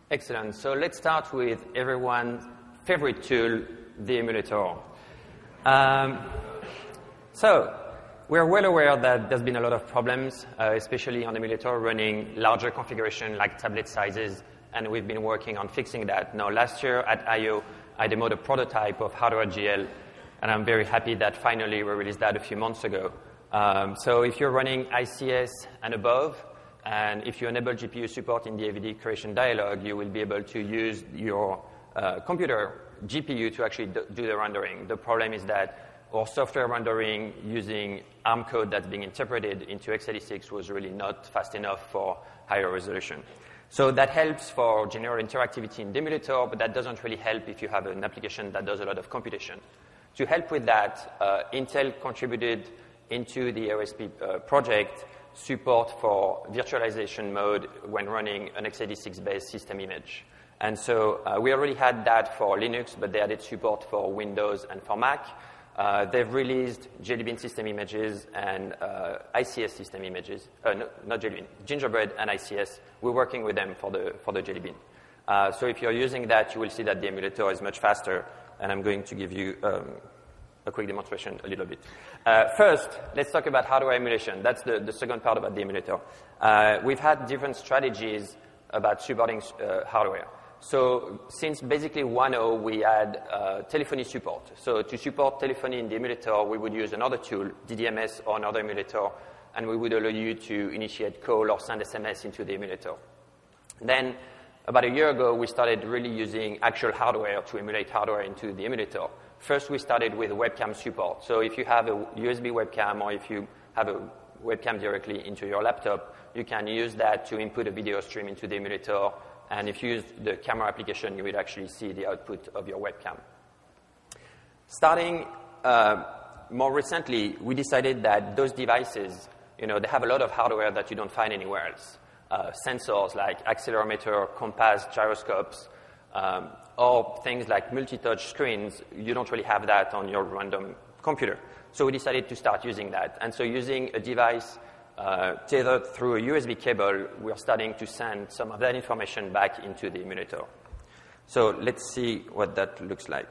Excellent. So let's start with everyone's favorite tool, the emulator. So we're well aware that there's been a lot of problems, especially on emulator running larger configuration like tablet sizes, and we've been working on fixing that. Now, last year at I/O, I demoed a prototype of HardwareGL, and I'm very happy that finally we released that a few months ago. So if you're running ICS and above, and if you enable GPU support in the AVD creation dialog, you will be able to use your computer GPU to actually do the rendering. The problem is that our software rendering using ARM code that's being interpreted into x86 was really not fast enough for higher resolution. So that helps for general interactivity in the emulator, but that doesn't really help if you have an application that does a lot of computation. To help with that, Intel contributed into the OSP project support for virtualization mode when running an x86-based system image. And so we already had that for Linux, but they added support for Windows and for Mac. They've released Jelly Bean system images and ICS system images. No, not Jelly Bean, Gingerbread and ICS. We're working with them for the Jelly Bean. So if you're using that, you will see that the emulator is much faster, and I'm going to give you a quick demonstration a little bit. First, let's talk about hardware emulation. That's the second part about the emulator. We've had different strategies about supporting hardware. So since basically 1.0, we had telephony support. So to support telephony in the emulator, we would use another tool, DDMS or another emulator, and we would allow you to initiate call or send SMS into the emulator. Then, about a year ago, we started really using actual hardware to emulate hardware into the emulator. First, we started with webcam support. So if you have a USB webcam or if you have a webcam directly into your laptop, you can use that to input a video stream into the emulator. And if you use the camera application, you will actually see the output of your webcam. Starting more recently, we decided that those devices, they have a lot of hardware that you don't find anywhere else. Sensors like accelerometer, compass, gyroscopes, or things like multi-touch screens, you don't really have that on your random computer. So we decided to start using that. And so using a device tethered through a USB cable, we're starting to send some of that information back into the emulator. So let's see what that looks like.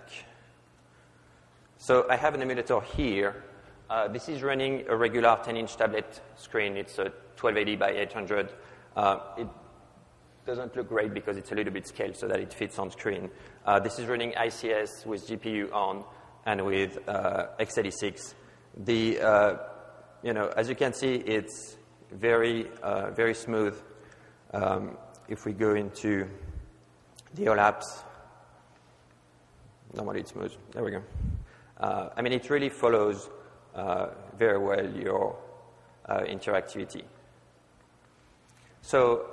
So I have an emulator here. This is running a regular 10-inch tablet screen. It's a 1280 by 800. It doesn't look great because it's a little bit scaled so that it fits on screen. This is running ICS with GPU on and with x86. As you can see, it's very, very smooth. If we go into the all apps, normally it's smooth. There we go. It really follows very well your interactivity. So,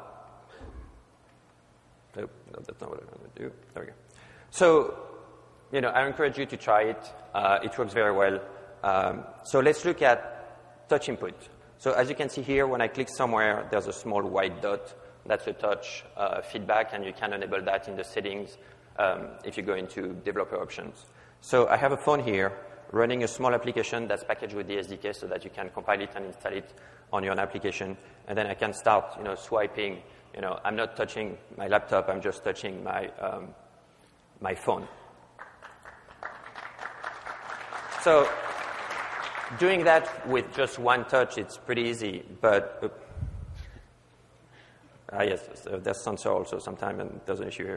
nope, that's not what I want to do. There we go. So, I encourage you to try it. It works very well. So let's look at touch input. So as you can see here, when I click somewhere, there's a small white dot. That's a touch feedback, and you can enable that in the settings if you go into developer options. So I have a phone here running a small application that's packaged with the SDK so that you can compile it and install it on your own application. And then I can start, swiping. I'm not touching my laptop. I'm just touching my phone. So doing that with just one touch, it's pretty easy. But yes, there's sensor also sometimes, and there's an issue here.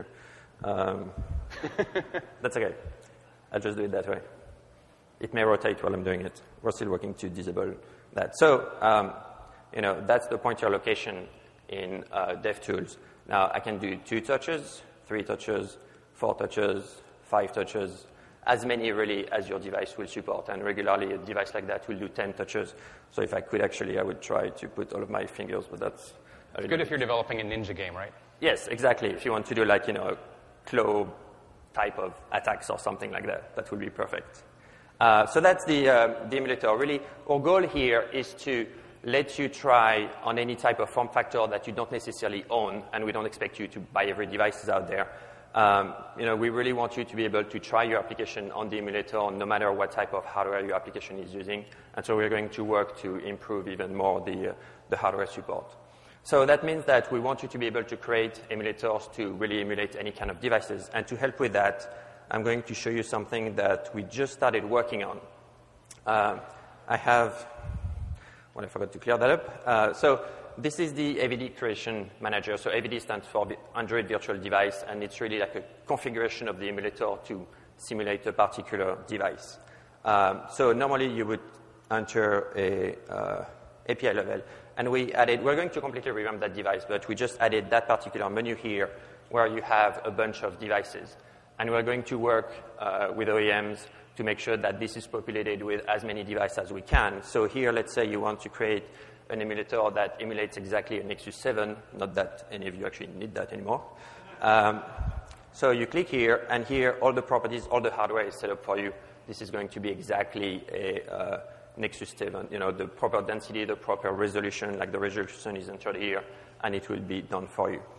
That's okay. I'll just do it that way. It may rotate while I'm doing it. We're still working to disable that. So, that's the pointer location in DevTools. Now, I can do 2 touches, 3 touches, 4 touches, 5 touches, as many really as your device will support. And regularly, a device like that will do 10 touches. So if I could actually, I would try to put all of my fingers, but that's... It's good if you're developing a ninja game, right? Yes, exactly. If you want to do like, a claw type of attacks or something like that, that would be perfect. So that's the emulator. Really, our goal here is to let you try on any type of form factor that you don't necessarily own, and we don't expect you to buy every device out there. We really want you to be able to try your application on the emulator no matter what type of hardware your application is using. And so we're going to work to improve even more the hardware support. So that means that we want you to be able to create emulators to really emulate any kind of devices. And to help with that, I'm going to show you something that we just started working on. I forgot to clear that up. So this is the AVD Creation Manager. So AVD stands for Android Virtual Device, and it's really like a configuration of the emulator to simulate a particular device. So normally you would enter a API level, and we're going to completely revamp that device, but we just added that particular menu here where you have a bunch of devices. And we're going to work with OEMs to make sure that this is populated with as many devices as we can. So here, let's say you want to create an emulator that emulates exactly a Nexus 7, not that any of you actually need that anymore. So you click here, and here all the properties, all the hardware is set up for you. This is going to be exactly a Nexus 7, the proper density, the proper resolution, like the resolution is entered here, and it will be done for you.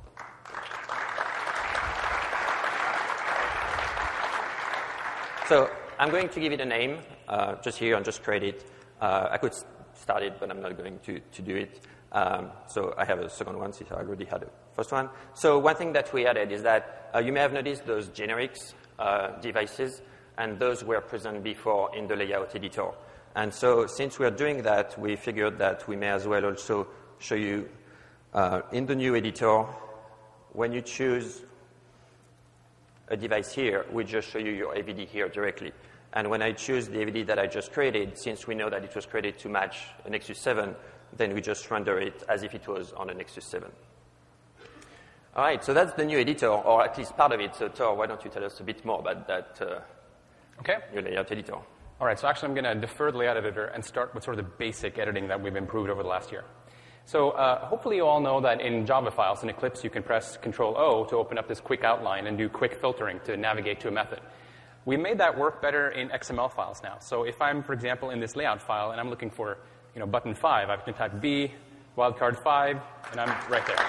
So I'm going to give it a name just here and just create it. I could start it, but I'm not going to do it. So I have a second one since I already had a first one. So one thing that we added is that you may have noticed those generics devices, and those were present before in the layout editor. And so since we are doing that, we figured that we may as well also show you in the new editor, when you choose a device here, we just show you your AVD here directly. And when I choose the AVD that I just created, since we know that it was created to match a Nexus 7, then we just render it as if it was on a Nexus 7. All right, so that's the new editor, or at least part of it. So Tor, why don't you tell us a bit more about that new layout editor? All right, so actually I'm going to defer the layout editor and start with sort of the basic editing that we've improved over the last year. So hopefully you all know that in Java files, in Eclipse, you can press Control-O to open up this quick outline and do quick filtering to navigate to a method. We made that work better in XML files now. So if I'm, for example, in this layout file and I'm looking for button 5, I can type B, wildcard 5, and I'm right there.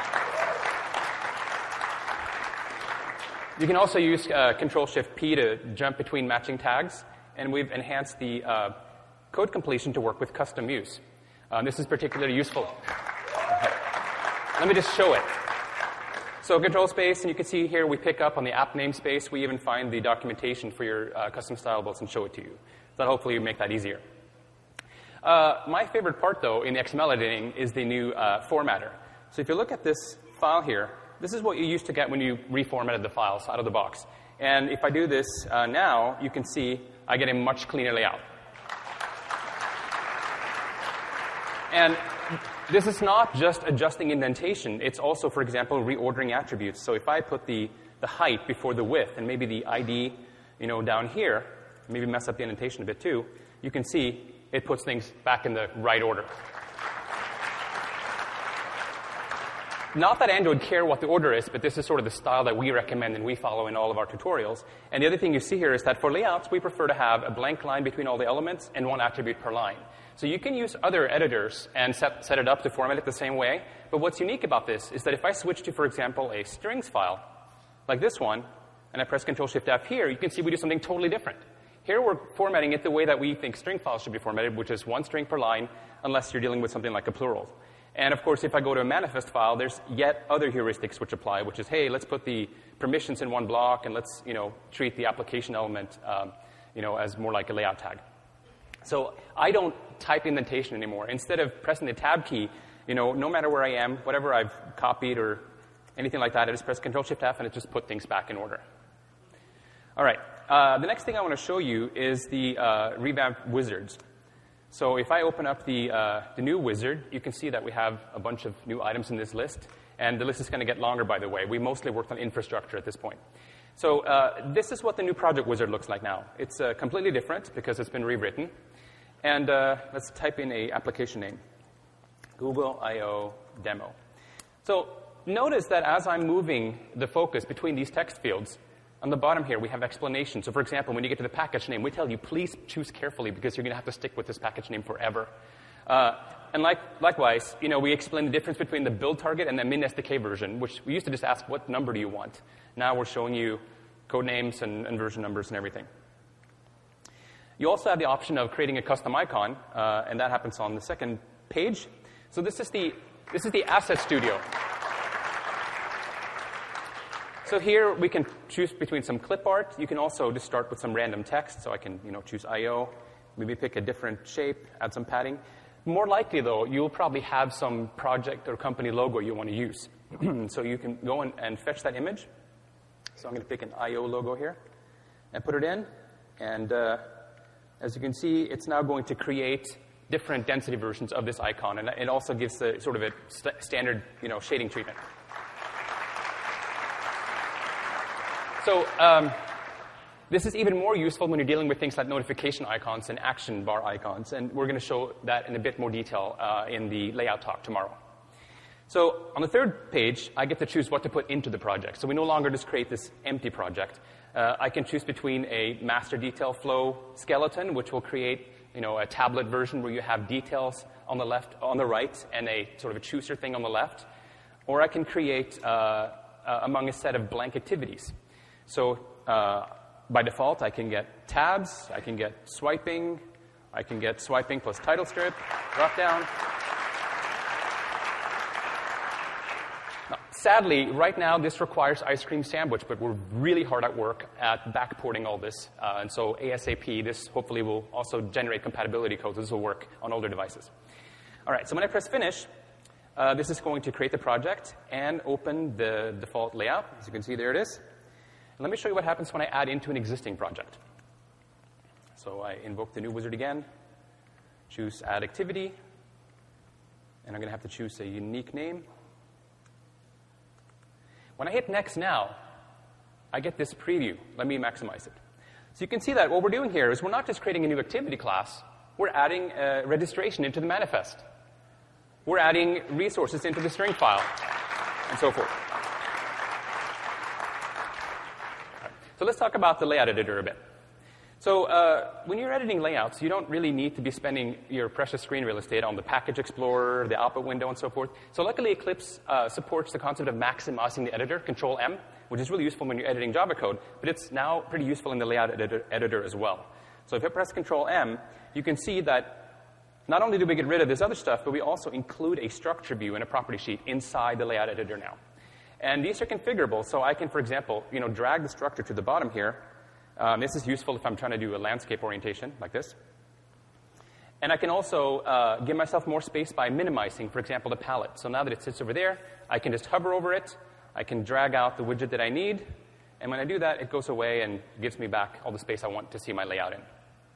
You can also use Control-Shift-P to jump between matching tags, and we've enhanced the code completion to work with custom use. This is particularly useful. Let me just show it. So control space, and you can see here we pick up on the app namespace. We even find the documentation for your custom stylables and show it to you. That'll hopefully make that easier. My favorite part, though, in the XML editing is the new formatter. So if you look at this file here, this is what you used to get when you reformatted the files out of the box. And if I do this now, you can see I get a much cleaner layout. And this is not just adjusting indentation. It's also, for example, reordering attributes. So if I put the height before the width and maybe the ID down here, maybe mess up the indentation a bit too, you can see it puts things back in the right order. Not that Android care what the order is, but this is sort of the style that we recommend and we follow in all of our tutorials. And the other thing you see here is that for layouts, we prefer to have a blank line between all the elements and one attribute per line. So you can use other editors and set it up to format it the same way. But what's unique about this is that if I switch to, for example, a strings file, like this one, and I press Control-Shift-F here, you can see we do something totally different. Here we're formatting it the way that we think string files should be formatted, which is one string per line, unless you're dealing with something like a plural. And of course, if I go to a manifest file, there's yet other heuristics which apply, which is, hey, let's put the permissions in one block, and let's treat the application element as more like a layout tag. So I don't type indentation anymore. Instead of pressing the tab key, no matter where I am, whatever I've copied or anything like that, I just press Control-Shift-F, and it just put things back in order. All right. The next thing I want to show you is the revamped wizards. So if I open up the new wizard, you can see that we have a bunch of new items in this list. And the list is going to get longer, by the way. We mostly worked on infrastructure at this point. So this is what the new project wizard looks like now. It's completely different because it's been rewritten. And let's type in an application name, Google I/O demo. So notice that as I'm moving the focus between these text fields, on the bottom here, we have explanations. So for example, when you get to the package name, we tell you, please choose carefully because you're going to have to stick with this package name forever. And likewise, we explain the difference between the build target and the min SDK version, which we used to just ask, what number do you want? Now we're showing you code names and version numbers and everything. You also have the option of creating a custom icon, and that happens on the second page. So this is the This is the Asset Studio. So here we can choose between some clip art. You can also just start with some random text. So I can, choose IO, maybe pick a different shape, add some padding. More likely, though, you'll probably have some project or company logo you want to use. So you can go and fetch that image. So I'm going to pick an IO logo here and put it in. And as you can see, it's now going to create different density versions of this icon. And it also gives the sort of a standard, shading treatment. So this is even more useful when you're dealing with things like notification icons and action bar icons. And we're going to show that in a bit more detail in the layout talk tomorrow. So on the third page, I get to choose what to put into the project. So we no longer just create this empty project. I can choose between a master detail flow skeleton, which will create a tablet version where you have details on the right, and a sort of a chooser thing on the left. Or I can create among a set of blank activities. So by default, I can get tabs, I can get swiping plus title strip, drop down. Now, sadly, right now this requires Ice Cream Sandwich, but we're really hard at work at backporting all this. And so ASAP, this hopefully will also generate compatibility codes. This will work on older devices. All right, so when I press finish, this is going to create the project and open the default layout. As you can see, there it is. Let me show you what happens when I add into an existing project. So I invoke the new wizard again, choose Add Activity, and I'm going to have to choose a unique name. When I hit Next now, I get this preview. Let me maximize it. So you can see that what we're doing here is we're not just creating a new activity class, we're adding registration into the manifest. We're adding resources into the string file, and so forth. So let's talk about the layout editor a bit. So when you're editing layouts, you don't really need to be spending your precious screen real estate on the package explorer, the output window, and so forth. So luckily, Eclipse supports the concept of maximizing the editor, Control-M, which is really useful when you're editing Java code, but it's now pretty useful in the layout editor as well. So if I press Control-M, you can see that not only do we get rid of this other stuff, but we also include a structure view and a property sheet inside the layout editor now. And these are configurable, so I can, for example, drag the structure to the bottom here. This is useful if I'm trying to do a landscape orientation like this. And I can also give myself more space by minimizing, for example, the palette. So now that it sits over there, I can just hover over it. I can drag out the widget that I need. And when I do that, it goes away and gives me back all the space I want to see my layout in.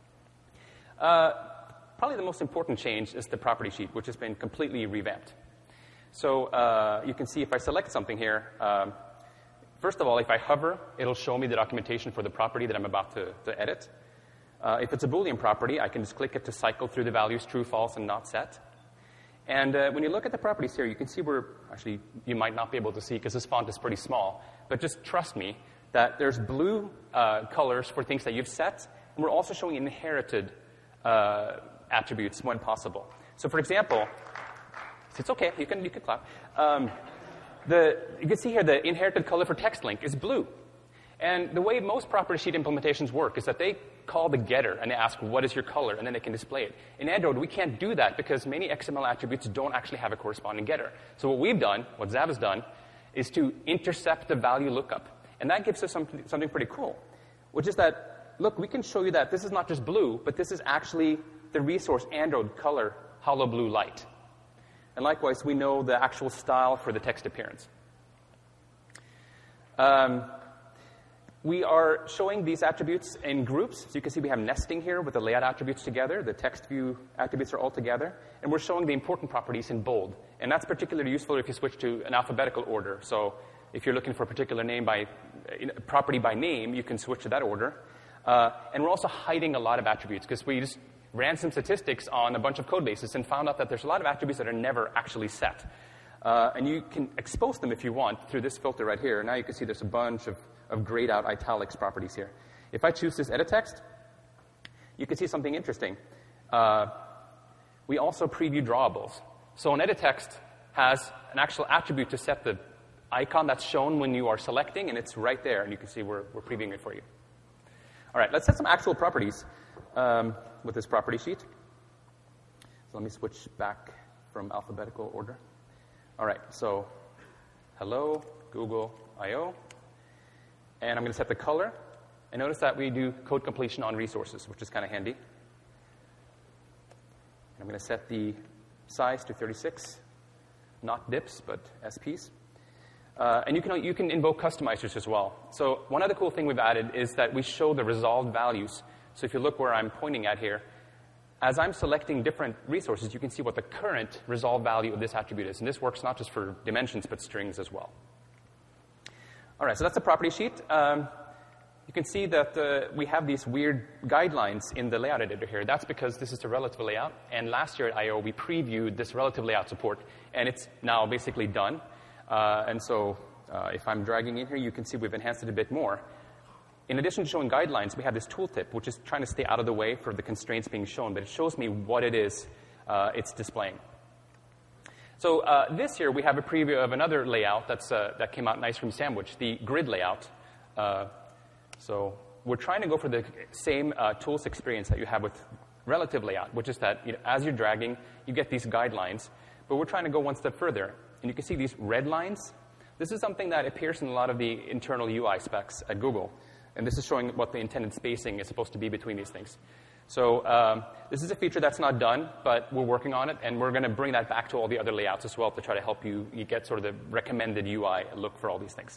Probably the most important change is the property sheet, which has been completely revamped. So you can see if I select something here, first of all, if I hover, it'll show me the documentation for the property that I'm about to edit. If it's a Boolean property, I can just click it to cycle through the values true, false, and not set. And when you look at the properties here, you can see actually, you might not be able to see because this font is pretty small, but just trust me that there's blue colors for things that you've set, and we're also showing inherited attributes when possible. So for example, it's okay, you can clap. You can see here the inherited color for text link is blue. And the way most property sheet implementations work is that they call the getter and they ask, what is your color? And then they can display it. In Android, we can't do that because many XML attributes don't actually have a corresponding getter. So what we've done, what Xav has done, is to intercept the value lookup. And that gives us something pretty cool, which is that, look, we can show you that this is not just blue, but this is actually the resource Android color hollow blue light. And likewise, we know the actual style for the text appearance. We are showing these attributes in groups. So you can see we have nesting here with the layout attributes together. The text view attributes are all together. And we're showing the important properties in bold. And that's particularly useful if you switch to an alphabetical order. So if you're looking for a particular name property by name, you can switch to that order. And we're also hiding a lot of attributes because we just ran some statistics on a bunch of code bases and found out that there's a lot of attributes that are never actually set. And you can expose them if you want through this filter right here. Now you can see there's a bunch of grayed out italics properties here. If I choose this edit text, you can see something interesting. We also preview drawables. So an edit text has an actual attribute to set the icon that's shown when you are selecting, and it's right there, and you can see we're previewing it for you. All right, let's set some actual properties with this property sheet. So let me switch back from alphabetical order. All right, so hello, Google I/O. And I'm going to set the color. And notice that we do code completion on resources, which is kind of handy. I'm going to set the size to 36, not dips, but SPs. And you can invoke customizers as well. So one other cool thing we've added is that we show the resolved values. So if you look where I'm pointing at here, as I'm selecting different resources, you can see what the current resolved value of this attribute is. And this works not just for dimensions, but strings as well. All right, so that's the property sheet. You can see that we have these weird guidelines in the layout editor here. That's because this is the relative layout. And last year at I/O, we previewed this relative layout support. And it's now basically done. And so if I'm dragging in here, you can see we've enhanced it a bit more. In addition to showing guidelines, we have this tooltip, which is trying to stay out of the way for the constraints being shown. But it shows me what it is it's displaying. So this year, we have a preview of another layout that came out nice from Sandwich, the grid layout. So we're trying to go for the same tools experience that you have with relative layout, which is that as you're dragging, you get these guidelines. But we're trying to go one step further. And you can see these red lines. This is something that appears in a lot of the internal UI specs at Google. And this is showing what the intended spacing is supposed to be between these things. So this is a feature that's not done, but we're working on it. And we're going to bring that back to all the other layouts as well to try to help you get sort of the recommended UI look for all these things.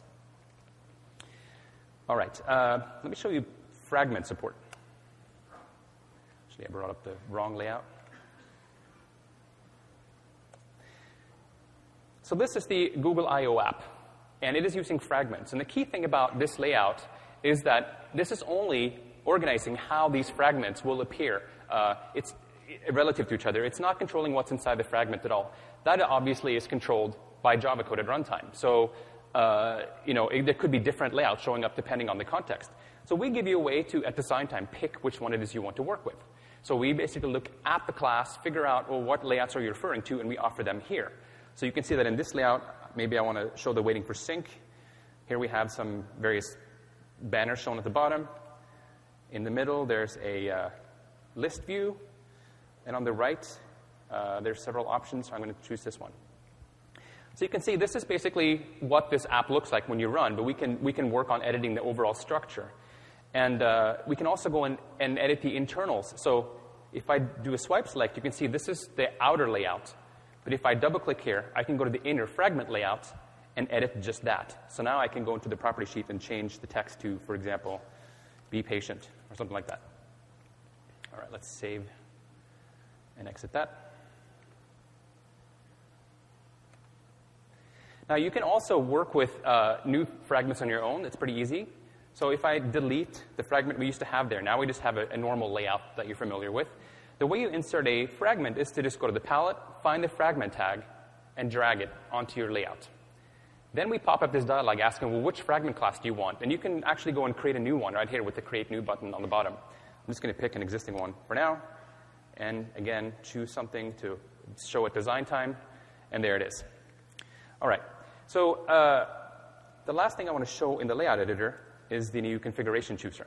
All right. Let me show you fragment support. Actually, I brought up the wrong layout. So this is the Google I/O app, and it is using fragments. And the key thing about this layout is that this is only organizing how these fragments will appear. It's relative to each other. It's not controlling what's inside the fragment at all. That obviously is controlled by Java code at runtime. So there could be different layouts showing up depending on the context. So we give you a way to, at design time, pick which one it is you want to work with. So we basically look at the class, figure out, what layouts are you referring to, and we offer them here. So you can see that in this layout, maybe I want to show the waiting for sync. Here we have some various banners shown at the bottom. In the middle, there's a list view. And on the right, there's several options. So I'm going to choose this one. So you can see this is basically what this app looks like when you run, but we can work on editing the overall structure. And we can also go in and edit the internals. So if I do a swipe select, you can see this is the outer layout. But if I double-click here, I can go to the inner fragment layout and edit just that. So now I can go into the property sheet and change the text to, for example, be patient or something like that. All right, let's save and exit that. Now, you can also work with new fragments on your own. It's pretty easy. So if I delete the fragment we used to have there, now we just have a normal layout that you're familiar with. The way you insert a fragment is to just go to the palette, find the fragment tag, and drag it onto your layout. Then we pop up this dialog asking, well, which fragment class do you want? And you can actually go and create a new one right here with the Create New button on the bottom. I'm just going to pick an existing one for now. And again, choose something to show at design time. And there it is. All right. So the last thing I want to show in the layout editor is the new configuration chooser.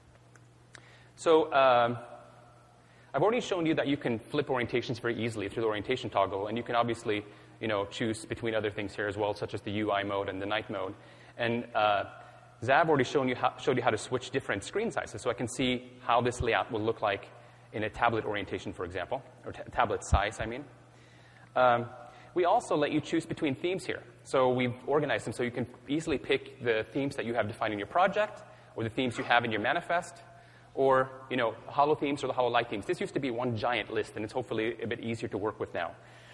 So I've already shown you that you can flip orientations very easily through the orientation toggle, and you can obviously, choose between other things here as well, such as the UI mode and the night mode. And Zav already showed you how to switch different screen sizes, so I can see how this layout will look like in a tablet orientation, for example, or tablet size, I mean. We also let you choose between themes here. So we've organized them so you can easily pick the themes that you have defined in your project, or the themes you have in your manifest, or, Holo themes or the Holo Light themes. This used to be one giant list, and it's hopefully a bit easier to work with now.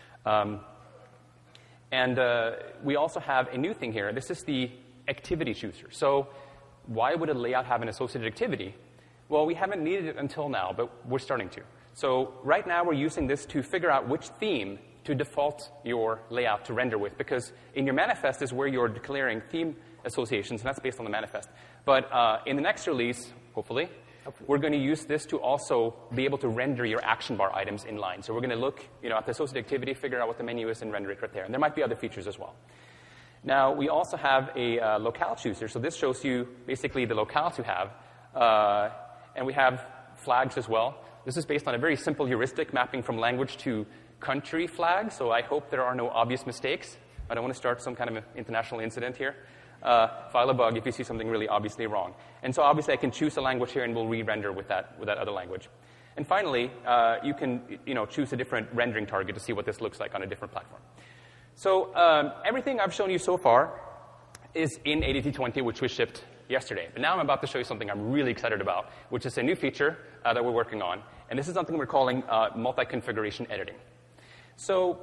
And we also have a new thing here. This is the activity chooser. So why would a layout have an associated activity? Well, we haven't needed it until now, but we're starting to. So right now we're using this to figure out which theme to default your layout to render with, because in your manifest is where you're declaring theme associations, and that's based on the manifest. But in the next release, hopefully, we're going to use this to also be able to render your action bar items in line. So we're going to look at the associated activity, figure out what the menu is, and render it right there. And there might be other features as well. Now, we also have a locale chooser. So this shows you basically the locales you have. And we have flags as well. This is based on a very simple heuristic mapping from language to country flag, so I hope there are no obvious mistakes. I don't want to start some kind of an international incident here. File a bug if you see something really obviously wrong. And so obviously I can choose a language here and we'll re-render with that other language. And finally, you can choose a different rendering target to see what this looks like on a different platform. So everything I've shown you so far is in ADT20, which we shipped yesterday. But now I'm about to show you something I'm really excited about, which is a new feature that we're working on. And this is something we're calling multi-configuration editing. So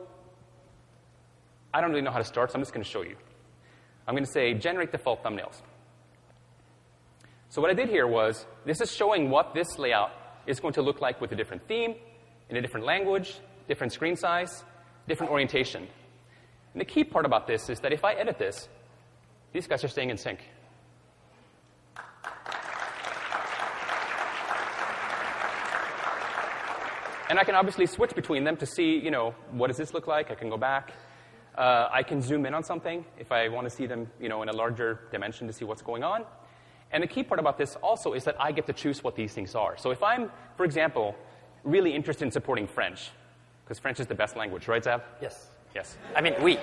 I don't really know how to start, so I'm just going to show you. I'm going to say generate default thumbnails. So what I did here was, this is showing what this layout is going to look like with a different theme, in a different language, different screen size, different orientation. And the key part about this is that if I edit this, these guys are staying in sync. And I can obviously switch between them to see, what does this look like? I can go back. I can zoom in on something if I want to see them, in a larger dimension to see what's going on. And the key part about this also is that I get to choose what these things are. So if I'm, for example, really interested in supporting French, because French is the best language, right, Zab? Yes. Yes. I mean, oui.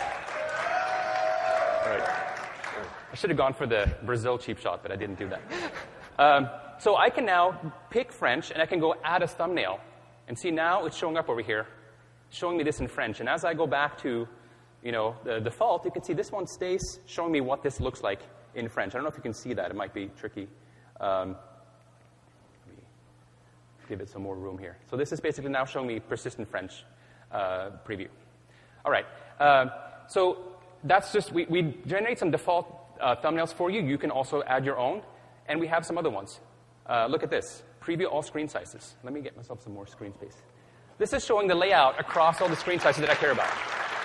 Right. I should have gone for the Brazil cheap shot, but I didn't do that. So I can now pick French, and I can go add a thumbnail. And see, now it's showing up over here, showing me this in French. And as I go back to, the default, you can see this one stays showing me what this looks like in French. I don't know if you can see that. It might be tricky. Let me give it some more room here. So this is basically now showing me persistent French preview. All right. So that's just, we generate some default thumbnails for you. You can also add your own. And we have some other ones. Look at this. Preview all screen sizes. Let me get myself some more screen space. This is showing the layout across all the screen sizes that I care about.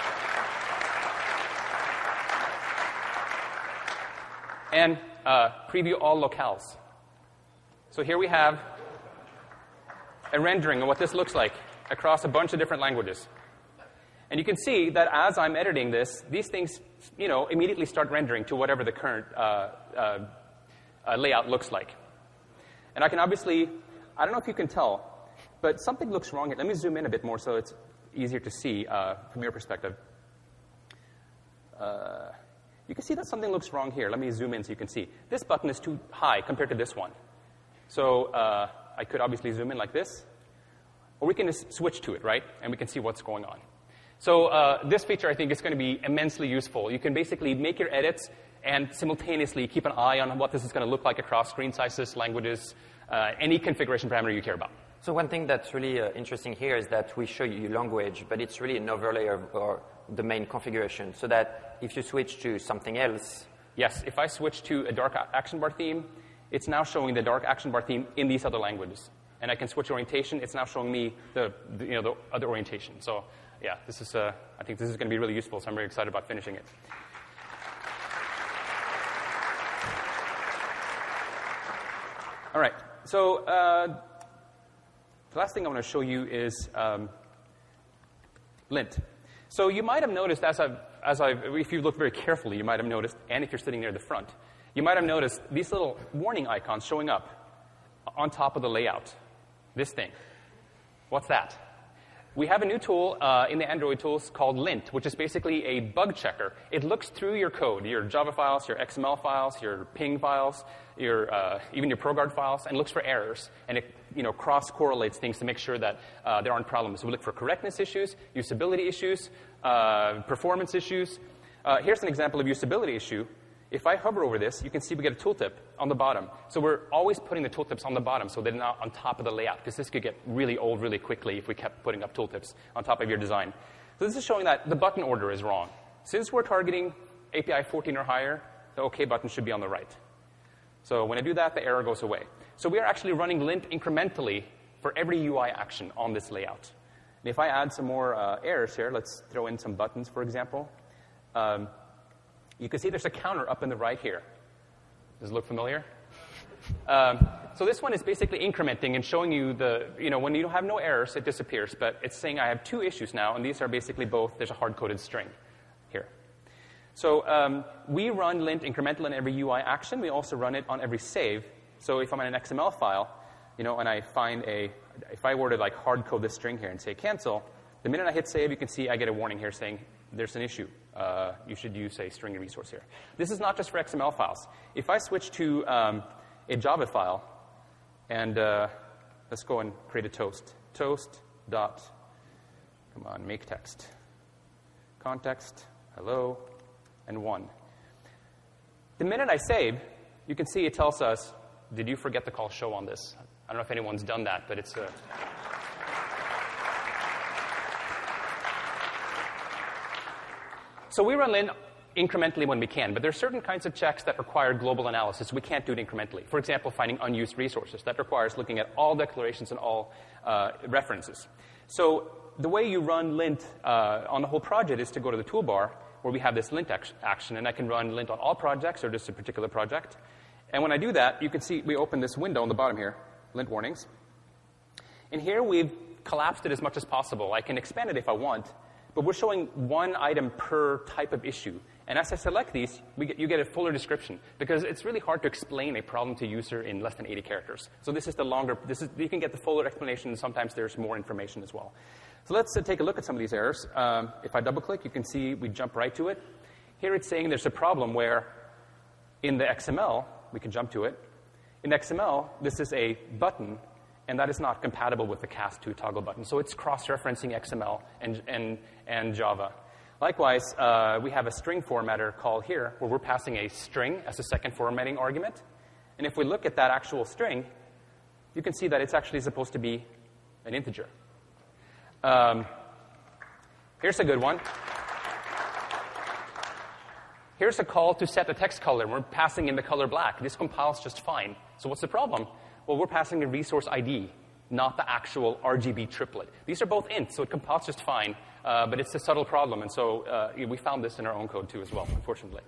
And preview all locales. So here we have a rendering of what this looks like across a bunch of different languages. And you can see that as I'm editing this, these things, immediately start rendering to whatever the current layout looks like. And I can obviously, I don't know if you can tell, but something looks wrong here. Let me zoom in a bit more so it's easier to see from your perspective. You can see that something looks wrong here. Let me zoom in so you can see. This button is too high compared to this one. So I could obviously zoom in like this. Or we can just switch to it, right? And we can see what's going on. So this feature, I think, is going to be immensely useful. You can basically make your edits and simultaneously keep an eye on what this is going to look like across screen sizes, languages, any configuration parameter you care about. So one thing that's really interesting here is that we show you language, but it's really an overlay of the main configuration, so that if you switch to something else... Yes, if I switch to a dark action bar theme, it's now showing the dark action bar theme in these other languages. And I can switch orientation. It's now showing me the other orientation. So yeah, this is I think this is going to be really useful, so I'm very excited about finishing it. All right, so the last thing I want to show you is lint. So you might have noticed, if you look very carefully, you might have noticed, and if you're sitting near the front, you might have noticed these little warning icons showing up on top of the layout. This thing. What's that? We have a new tool in the Android tools called Lint, which is basically a bug checker. It looks through your code, your Java files, your XML files, your Ping files, even your ProGuard files, and looks for errors. And it cross-correlates things to make sure that there aren't problems. So we look for correctness issues, usability issues, performance issues. Here's an example of usability issue. If I hover over this, you can see we get a tooltip on the bottom. So we're always putting the tooltips on the bottom so they're not on top of the layout, because this could get really old really quickly if we kept putting up tooltips on top of your design. So this is showing that the button order is wrong. Since we're targeting API 14 or higher, the OK button should be on the right. So when I do that, the error goes away. So we are actually running lint incrementally for every UI action on this layout. And if I add some more errors here, let's throw in some buttons, for example. You can see there's a counter up in the right here. Does it look familiar? So this one is basically incrementing and showing you when you have no errors, it disappears. But it's saying I have two issues now, and these are basically both, there's a hard-coded string here. So we run lint incremental in every UI action. We also run it on every save. So if I'm in an XML file, and I find if I were to hard-code this string here and say cancel, The minute I hit save, you can see I get a warning here saying there's an issue. You should use a string resource here. This is not just for XML files. If I switch to a Java file, and let's go and create a toast. Toast dot, come on, make text. Context, hello, and 1. The minute I save, you can see it tells us, did you forget to call show on this? I don't know if anyone's done that, but it's So we run lint incrementally when we can, but there are certain kinds of checks that require global analysis. We can't do it incrementally. For example, finding unused resources. That requires looking at all declarations and all references. So the way you run lint on the whole project is to go to the toolbar where we have this lint action, and I can run lint on all projects or just a particular project. And when I do that, you can see we open this window on the bottom here, lint warnings. And here we've collapsed it as much as possible. I can expand it if I want, but we're showing one item per type of issue. And as I select these, you get a fuller description, because it's really hard to explain a problem to a user in less than 80 characters. So this is the longer, you can get the fuller explanation, and sometimes there's more information as well. So let's take a look at some of these errors. If I double-click, you can see we jump right to it. Here it's saying there's a problem where in the XML, we can jump to it. In XML, this is a button, and that is not compatible with the cast2 toggle button. So it's cross-referencing XML and Java. Likewise, we have a string formatter call here, where we're passing a string as a second formatting argument. And if we look at that actual string, you can see that it's actually supposed to be an integer. Here's a good one. Here's a call to set the text color. We're passing in the color black. This compiles just fine. So what's the problem? Well, we're passing a resource ID, not the actual RGB triplet. These are both int, so it compiles just fine, but it's a subtle problem. And so we found this in our own code, too, as well, unfortunately.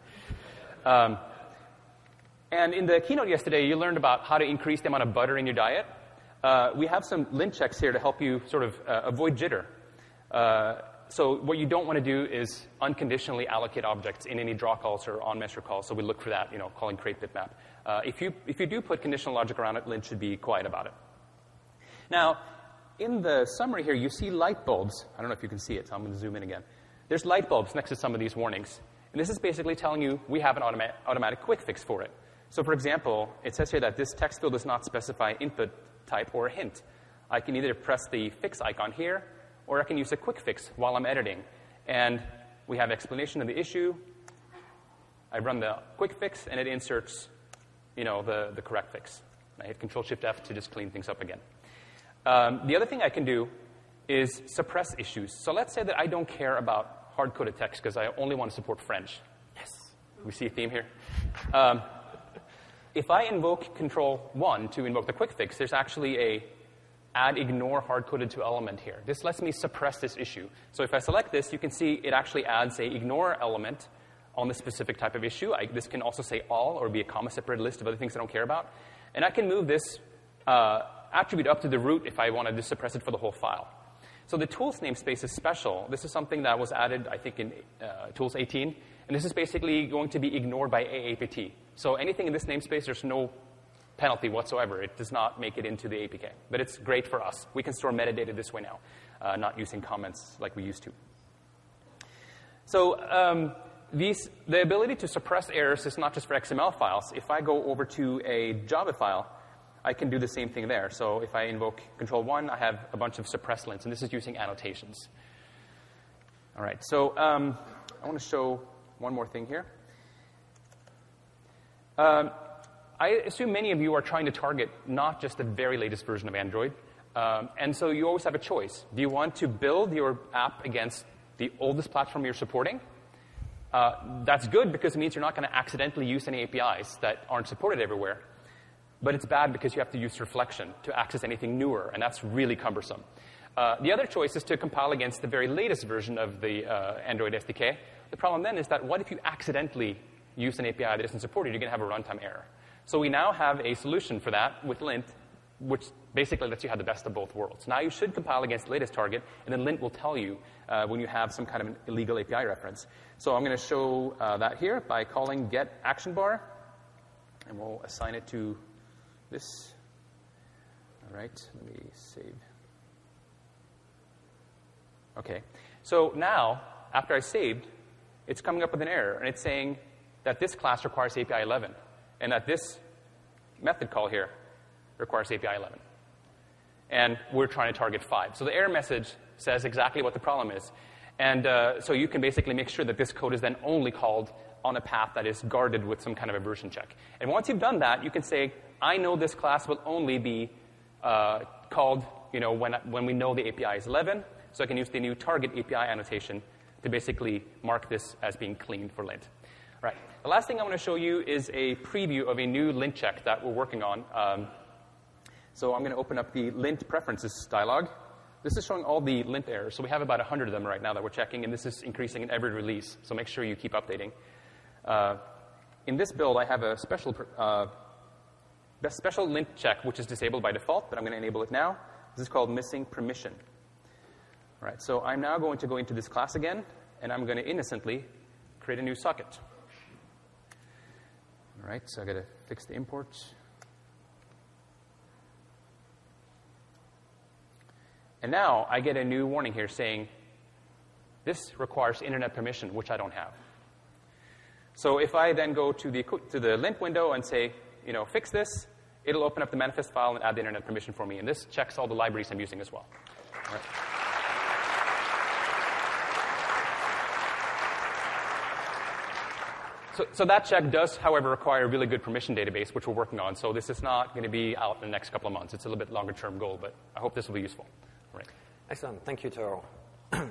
And in the keynote yesterday, you learned about how to increase the amount of butter in your diet. We have some lint checks here to help you sort of avoid jitter. So what you don't want to do is unconditionally allocate objects in any draw calls or on-measure calls. So we look for that, calling create bitmap. If you do put conditional logic around it, lint should be quiet about it. Now, in the summary here, you see light bulbs. I don't know if you can see it, so I'm going to zoom in again. There's light bulbs next to some of these warnings. And this is basically telling you we have an automatic quick fix for it. So for example, it says here that this text field does not specify input type or a hint. I can either press the fix icon here, or I can use a quick fix while I'm editing. And we have explanation of the issue. I run the quick fix, and it inserts, the correct fix. I hit Control-Shift-F to just clean things up again. The other thing I can do is suppress issues. So let's say that I don't care about hard-coded text because I only want to support French. Yes. We see a theme here. If I invoke Control-1 to invoke the quick fix, there's actually a add ignore hard-coded to element here. This lets me suppress this issue. So if I select this, you can see it actually adds a ignore element on the specific type of issue. This can also say all or be a comma-separated list of other things I don't care about. And I can move this attribute up to the root if I wanted to suppress it for the whole file. So the tools namespace is special. This is something that was added, I think, in tools 18. And this is basically going to be ignored by AAPT. So anything in this namespace, there's no penalty whatsoever. It does not make it into the APK. But it's great for us. We can store metadata this way now, not using comments like we used to. So the ability to suppress errors is not just for XML files. If I go over to a Java file, I can do the same thing there. So if I invoke Control-1, I have a bunch of suppress lints. And this is using annotations. All right. So I want to show one more thing here. I assume many of you are trying to target not just the very latest version of Android. And so you always have a choice. Do you want to build your app against the oldest platform you're supporting? That's good because it means you're not going to accidentally use any APIs that aren't supported everywhere. But it's bad because you have to use reflection to access anything newer, and that's really cumbersome. The other choice is to compile against the very latest version of the Android SDK. The problem then is that what if you accidentally use an API that isn't supported? You're going to have a runtime error. So we now have a solution for that with lint, which basically lets you have the best of both worlds. Now you should compile against the latest target, and then lint will tell you when you have some kind of an illegal API reference. So I'm going to show that here by calling get action bar, and we'll assign it to this. All right, let me save. Okay. So now, after I saved, it's coming up with an error, and it's saying that this class requires API 11, and that this method call here requires API 11. And we're trying to target 5. So the error message says exactly what the problem is. And so you can basically make sure that this code is then only called on a path that is guarded with some kind of a version check. And once you've done that, you can say, I know this class will only be called when we know the API is 11, so I can use the new target API annotation to basically mark this as being cleaned for lint. Right. The last thing I want to show you is a preview of a new lint check that we're working on. So I'm going to open up the lint preferences dialog. This is showing all the lint errors. So we have about 100 of them right now that we're checking, and this is increasing in every release. So make sure you keep updating. In this build, I have a special lint check, which is disabled by default, but I'm going to enable it now. This is called missing permission. All right, so I'm now going to go into this class again, and I'm going to innocently create a new socket. All right, so I got to fix the import. And now I get a new warning here saying, this requires internet permission, which I don't have. So if I then go to the lint window and say, fix this, it'll open up the manifest file and add the internet permission for me. And this checks all the libraries I'm using as well. All right. So that check does, however, require a really good permission database, which we're working on. So this is not going to be out in the next couple of months. It's a little bit longer-term goal, but I hope this will be useful. All right. Excellent. Thank you, Toro. All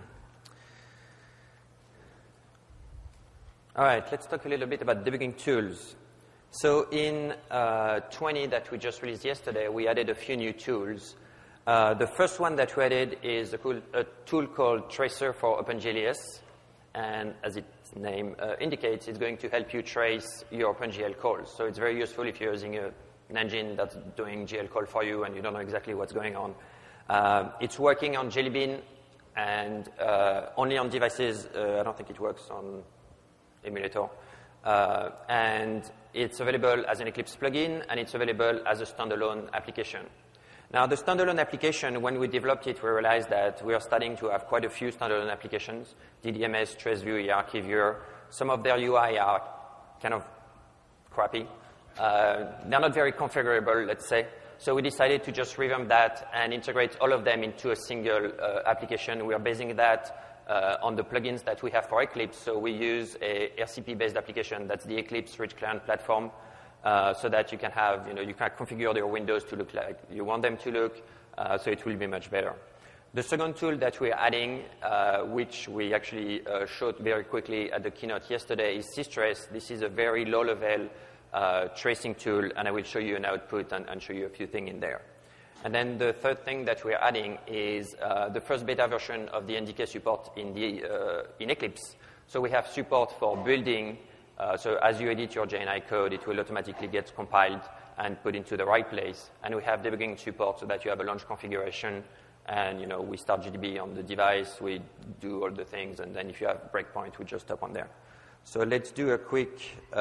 right, let's talk a little bit about debugging tools. So in 20 that we just released yesterday, we added a few new tools. The first one that we added is a tool called Tracer for OpenGLES. And as its name indicates, it's going to help you trace your OpenGL calls. So it's very useful if you're using an engine that's doing GL call for you and you don't know exactly what's going on. It's working on Jelly Bean and only on devices. I don't think it works on emulator. And it's available as an Eclipse plugin, and it's available as a standalone application. Now, the standalone application, when we developed it, we realized that we are starting to have quite a few standalone applications, DDMS, TraceView, Hierarchy Viewer. Some of their UI are kind of crappy. They're not very configurable, let's say. So we decided to just revamp that and integrate all of them into a single application. We are basing that on the plugins that we have for Eclipse. So we use a RCP-based application. That's the Eclipse Rich Client Platform. So that you can have, you can configure your windows to look like you want them to look, so it will be much better. The second tool that we're adding, which we actually showed very quickly at the keynote yesterday, is Systrace. This is a very low-level tracing tool, and I will show you an output and show you a few things in there. And then the third thing that we're adding is the first beta version of the NDK support in Eclipse. So we have support for building. So as you edit your JNI code, it will automatically get compiled and put into the right place. And we have debugging support so that you have a launch configuration. And, we start GDB on the device. We do all the things. And then if you have breakpoint, we just stop on there. So let's do a quick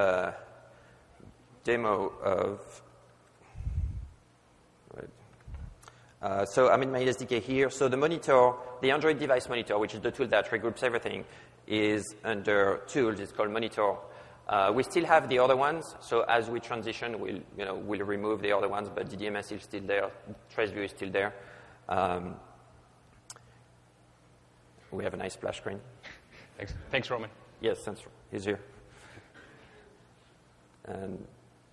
demo of... so I'm in my SDK here. So the monitor, the Android device monitor, which is the tool that regroups everything, is under tools. It's called monitor. We still have the other ones, so as we transition, we'll remove the other ones, but DDMS is still there, TraceView is still there. We have a nice splash screen. Thanks, Roman. Yes, thanks. He's here. And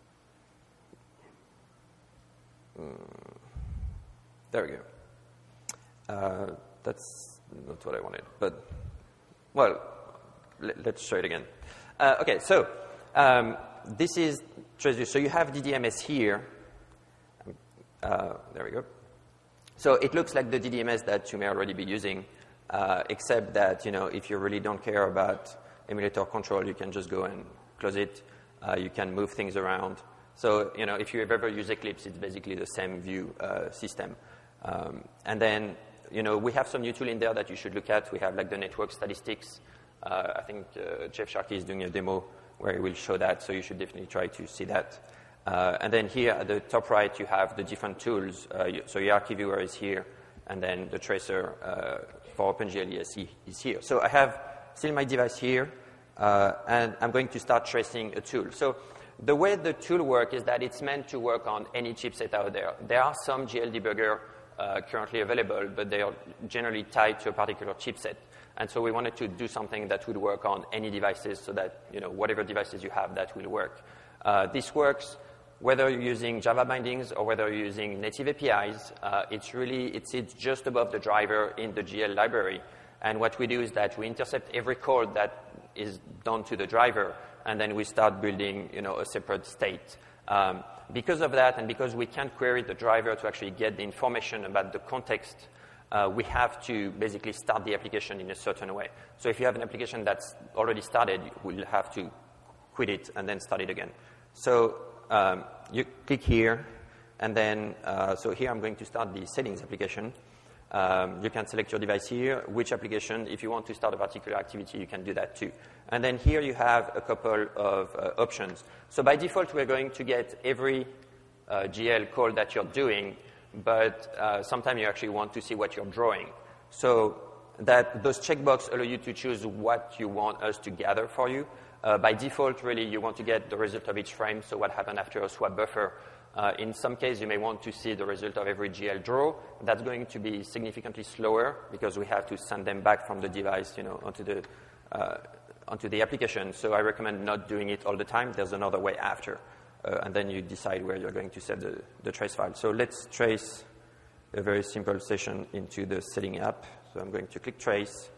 there we go. That's not what I wanted, but well, let's show it again. Okay, so this is TraceView. So you have DDMS here. There we go. So it looks like the DDMS that you may already be using, except that, if you really don't care about emulator control, you can just go and close it. You can move things around. So, if you ever use Eclipse, it's basically the same view system. And then, we have some new tool in there that you should look at. We have like the network statistics. I think Jeff Sharkey is doing a demo where he will show that, so you should definitely try to see that. And then here at the top right, you have the different tools. So Hierarchy Viewer is here, and then the Tracer for OpenGL ESE is here. So I have still my device here, and I'm going to start tracing a tool. So the way the tool works is that it's meant to work on any chipset out there. There are some GL debugger currently available, but they are generally tied to a particular chipset. And so we wanted to do something that would work on any devices so that, whatever devices you have, that will work. This works whether you're using Java bindings or whether you're using native APIs. It sits just above the driver in the GL library. And what we do is that we intercept every call that is done to the driver, and then we start building, a separate state. Because of that, and because we can't query the driver to actually get the information about the context, we have to basically start the application in a certain way. So if you have an application that's already started, we'll have to quit it and then start it again. So you click here, and then, so here I'm going to start the settings application. You can select your device here, which application. If you want to start a particular activity, you can do that too. And then here you have a couple of options. So by default, we're going to get every GL call that you're doing, but sometimes you actually want to see what you're drawing. So those checkboxes allow you to choose what you want us to gather for you. By default, really, you want to get the result of each frame, so what happened after a swap buffer. In some cases, you may want to see the result of every GL draw. That's going to be significantly slower because we have to send them back from the device, onto the application. So I recommend not doing it all the time. There's another way after. And then you decide where you're going to set the trace file. So let's trace a very simple session into the setting app. So I'm going to click trace.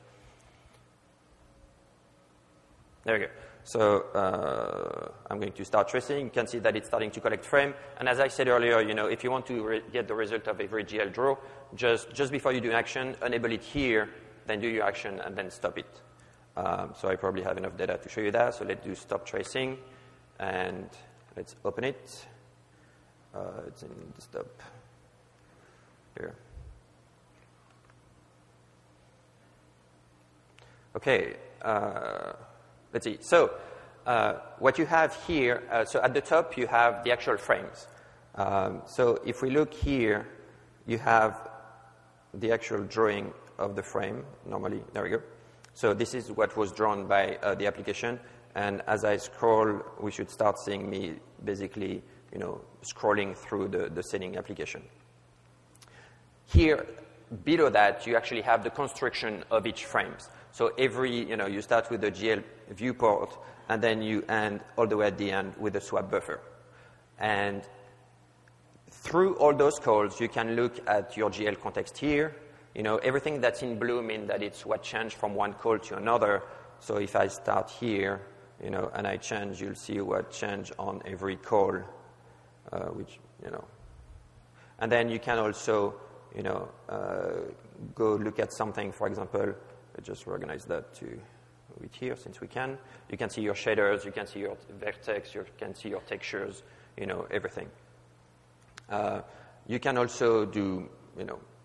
There we go. So I'm going to start tracing. You can see that it's starting to collect frame. And as I said earlier, if you want to get the result of every GL draw, just before you do an action, enable it here, then do your action, and then stop it. So I probably have enough data to show you that. So let's do stop tracing, and let's open it. It's in the stop here. Okay. Let's see. So what you have here, so at the top you have the actual frames. So if we look here, you have the actual drawing of the frame normally. There we go. So this is what was drawn by the application. And as I scroll, we should start seeing me basically, scrolling through the setting application. Here, below that, you actually have the construction of each frame. So you start with the GL viewport, and then you end all the way at the end with the swap buffer. And through all those calls, you can look at your GL context here. Everything that's in blue means that it's what changed from one call to another. So if I start here, and I change, you'll see what changed on every call, And then you can also, go look at something, for example. Let's just organize that to it here, since we can. You can see your shaders, you can see your vertex, you can see your textures, everything. You can also do, yes.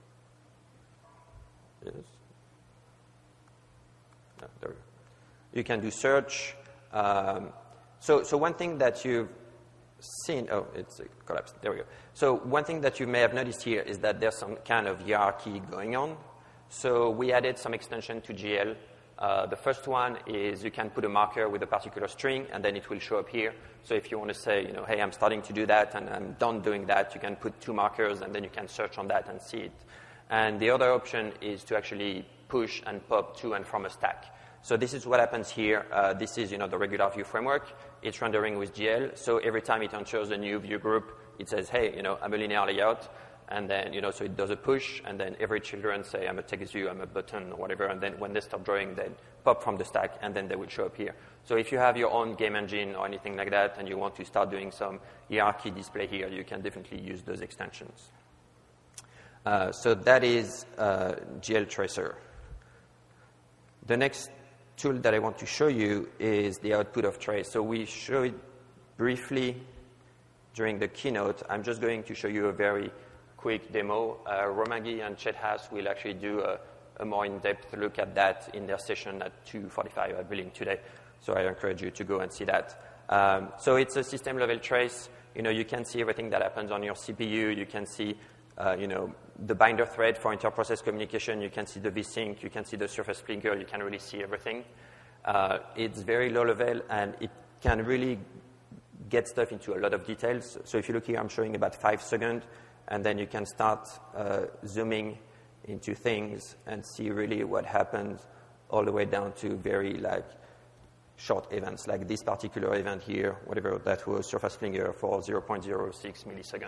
No, there we go. You can do search. So one thing that you've seen, it's collapsed. There we go. So one thing that you may have noticed here is that there's some kind of hierarchy going on. So we added some extension to GL. The first one is you can put a marker with a particular string, and then it will show up here. So if you want to say, hey, I'm starting to do that, and I'm done doing that, you can put 2 markers, and then you can search on that and see it. And the other option is to actually push and pop to and from a stack. So this is what happens here. This is, the regular view framework. It's rendering with GL. So every time it enters a new view group, it says, hey, I'm a linear layout. And then, so it does a push, and then every children say, I'm a text view, I'm a button, or whatever, and then when they stop drawing, they pop from the stack, and then they will show up here. So if you have your own game engine or anything like that, and you want to start doing some hierarchy display here, you can definitely use those extensions. So that is GL Tracer. The next tool that I want to show you is the output of trace. So we showed it briefly during the keynote. I'm just going to show you a very quick demo. Romagi and Chet Haas will actually do a more in-depth look at that in their session at 2:45, I believe, today. So I encourage you to go and see that. So it's a system-level trace. You can see everything that happens on your CPU. You can see, the binder thread for inter-process communication. You can see the vsync. You can see the surface flinker. You can really see everything. It's very low level, and it can really get stuff into a lot of details. So if you look here, I'm showing about 5 seconds, and then you can start zooming into things and see really what happens all the way down to very like short events, like this particular event here, whatever that was, surface flinger for 0.06 millisecond.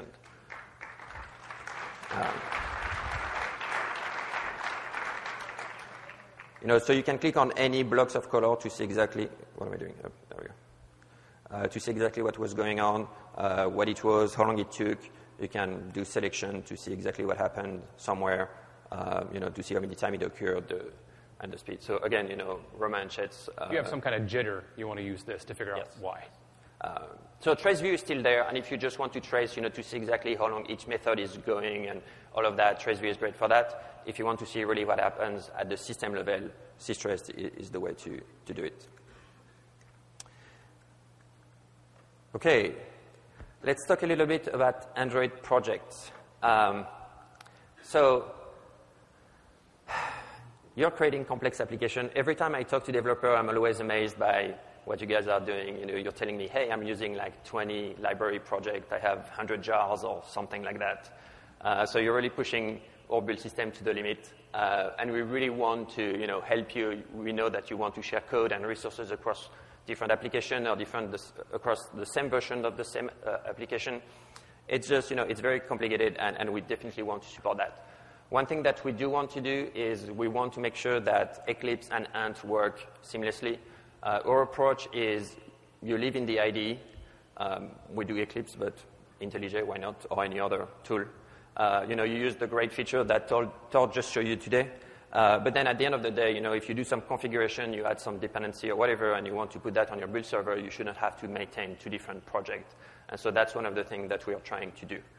So you can click on any blocks of color to see exactly, what am I doing? Oh, there we go. To see exactly what was going on, what it was, how long it took. You can do selection to see exactly what happened somewhere, to see how many time it occurred and the speed. So again, Roman chats. If you have some kind of jitter, you want to use this to figure out why. So trace view is still there, and if you just want to trace, to see exactly how long each method is going and all of that, trace view is great for that. If you want to see really what happens at the system level, systrace is the way to do it. Okay, let's talk a little bit about Android projects. So you're creating complex application. Every time I talk to developer, I'm always amazed by what you guys are doing. You're telling me, hey, I'm using like 20 library project. I have 100 jars or something like that. So you're really pushing our build system to the limit. And we really want to, help you. We know that you want to share code and resources across different applications or across the same version of the same application. It's just, it's very complicated, and we definitely want to support that. One thing that we do want to do is we want to make sure that Eclipse and Ant work seamlessly. Our approach is you live in the IDE. We do Eclipse, but IntelliJ, why not, or any other tool. You use the great feature that Todd just showed you today. But then at the end of the day, if you do some configuration, you add some dependency or whatever, and you want to put that on your build server, you shouldn't have to maintain 2 different projects. And so that's one of the things that we are trying to do.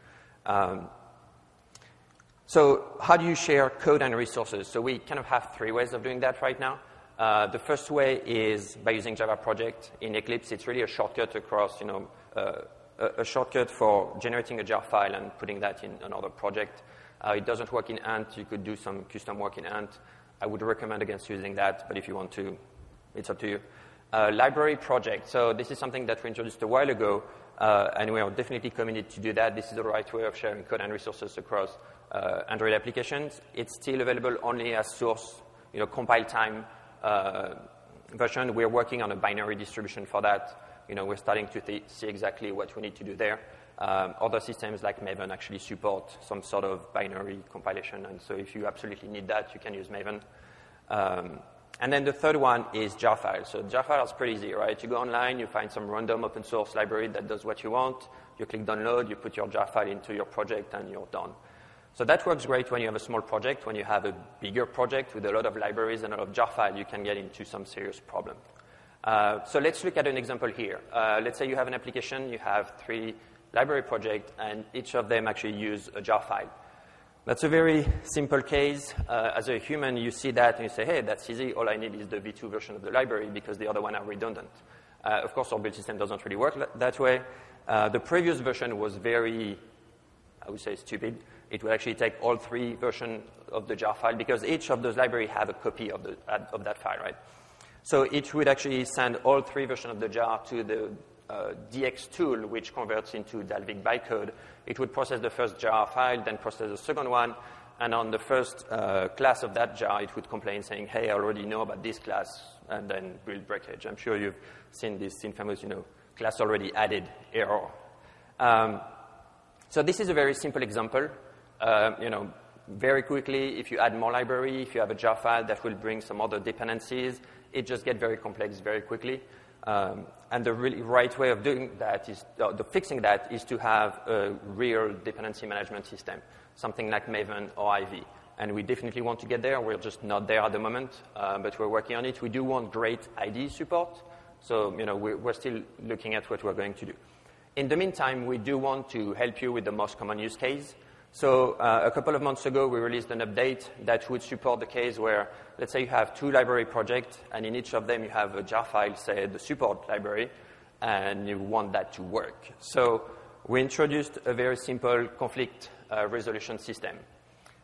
So how do you share code and resources? So we kind of have 3 ways of doing that right now. The first way is by using Java Project in Eclipse. It's really a shortcut across, a shortcut for generating a jar file and putting that in another project. It doesn't work in Ant. You could do some custom work in Ant. I would recommend against using that, but if you want to, it's up to you. Library project. So this is something that we introduced a while ago, and we are definitely committed to do that. This is the right way of sharing code and resources across Android applications. It's still available only as source, compile time version. We're working on a binary distribution for that. We're starting to see exactly what we need to do there. Other systems like Maven actually support some sort of binary compilation, and so if you absolutely need that, you can use Maven. And then the third one is jar file. So jar file is pretty easy, right? You go online, you find some random open source library that does what you want. You click download, you put your jar file into your project, and you're done. So that works great when you have a small project. When you have a bigger project with a lot of libraries and a lot of jar file, you can get into some serious problem. So let's look at an example here. Let's say you have an application, you have 3 library projects, and each of them actually use a jar file. That's a very simple case. As a human, you see that and you say, hey, that's easy. All I need is the V2 version of the library because the other one are redundant. Of course, our build system doesn't really work that way. The previous version was very, I would say, stupid. It would actually take all 3 versions of the jar file because each of those libraries have a copy of that file, right? So it would actually send all 3 versions of the jar to the DX tool, which converts into Dalvik bytecode. It would process the first jar file, then process the second one, and on the first class of that jar, it would complain saying, hey, I already know about this class, and then build breakage. I'm sure you've seen this infamous, class already added error. So this is a very simple example. Very quickly, if you add more library, if you have a jar file that will bring some other dependencies, it just gets very complex very quickly. And the really right way of doing that is, fixing that is to have a real dependency management system, something like Maven or Ivy. And we definitely want to get there. We're just not there at the moment, but we're working on it. We do want great IDE support. So, we're still looking at what we're going to do. In the meantime, we do want to help you with the most common use case. So a couple of months ago, we released an update that would support the case where, let's say you have 2 library projects, and in each of them you have a jar file, say the support library, and you want that to work. So we introduced a very simple conflict resolution system.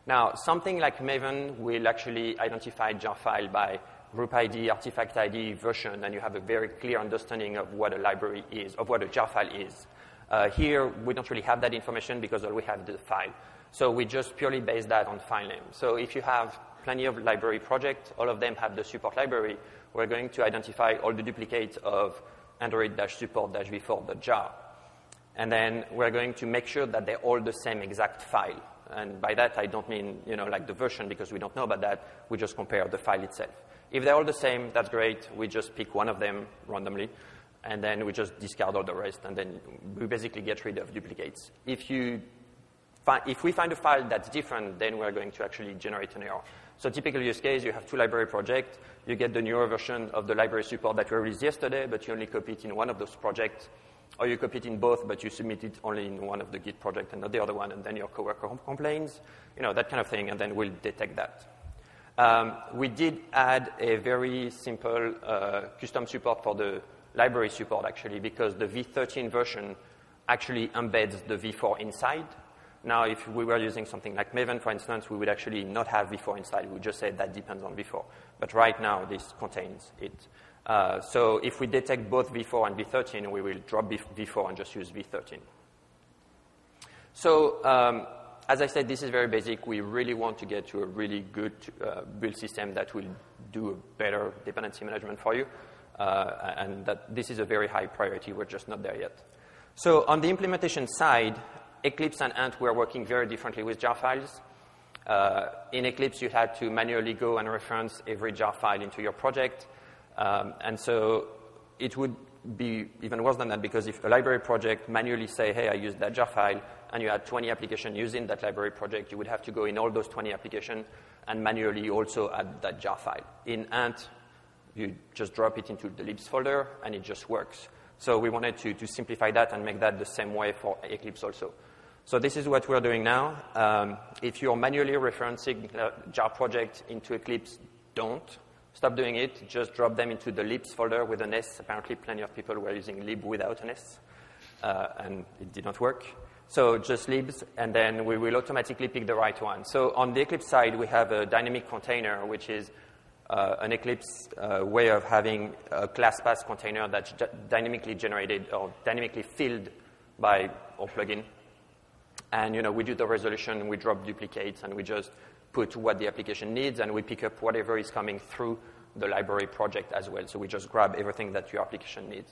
Now, something like Maven will actually identify jar file by group ID, artifact ID, version, and you have a very clear understanding of what a library is, of what a jar file is. Here, we don't really have that information because all we have is the file. So we just purely base that on file name. So if you have plenty of library projects, all of them have the support library, we're going to identify all the duplicates of android-support-v4.jar. And then we're going to make sure that they're all the same exact file. And by that, I don't mean, like the version, because we don't know about that. We just compare the file itself. If they're all the same, that's great. We just pick one of them randomly, and then we just discard all the rest, and then we basically get rid of duplicates. If we find a file that's different, then we're going to actually generate an error. So typical use case, you have two library projects. You get the newer version of the library support that we released yesterday, but you only copy it in one of those projects. Or you copy it in both, but you submit it only in one of the Git projects and not the other one, and then your coworker complains, that kind of thing, and then we'll detect that. We did add a very simple custom support for the library support, actually, because the v13 version actually embeds the v4 inside. Now, if we were using something like Maven, for instance, we would actually not have v4 inside. We would just say that depends on v4. But right now, this contains it. So if we detect both v4 and v13, we will drop v4 and just use v13. So as I said, this is very basic. We really want to get to a really good build system that will do a better dependency management for you. And that this is a very high priority. We're just not there yet. So on the implementation side, Eclipse and Ant were working very differently with jar files. In Eclipse, you had to manually go and reference every jar file into your project. And so it would be even worse than that, because if a library project manually say, hey, I used that jar file, and you had 20 applications using that library project, you would have to go in all those 20 applications and manually also add that jar file. In Ant, you just drop it into the libs folder, and it just works. So we wanted to simplify that and make that the same way for Eclipse also. So this is what we're doing now. If you're manually referencing jar project into Eclipse, don't. Stop doing it. Just drop them into the libs folder with an S. Apparently, plenty of people were using lib without an S, and it did not work. So just libs, and then we will automatically pick the right one. So on the Eclipse side, we have a dynamic container, which is an Eclipse way of having a class path container that's dynamically generated or dynamically filled by our plugin. And we do the resolution, we drop duplicates, and we just put what the application needs, and we pick up whatever is coming through the library project as well. So we just grab everything that your application needs.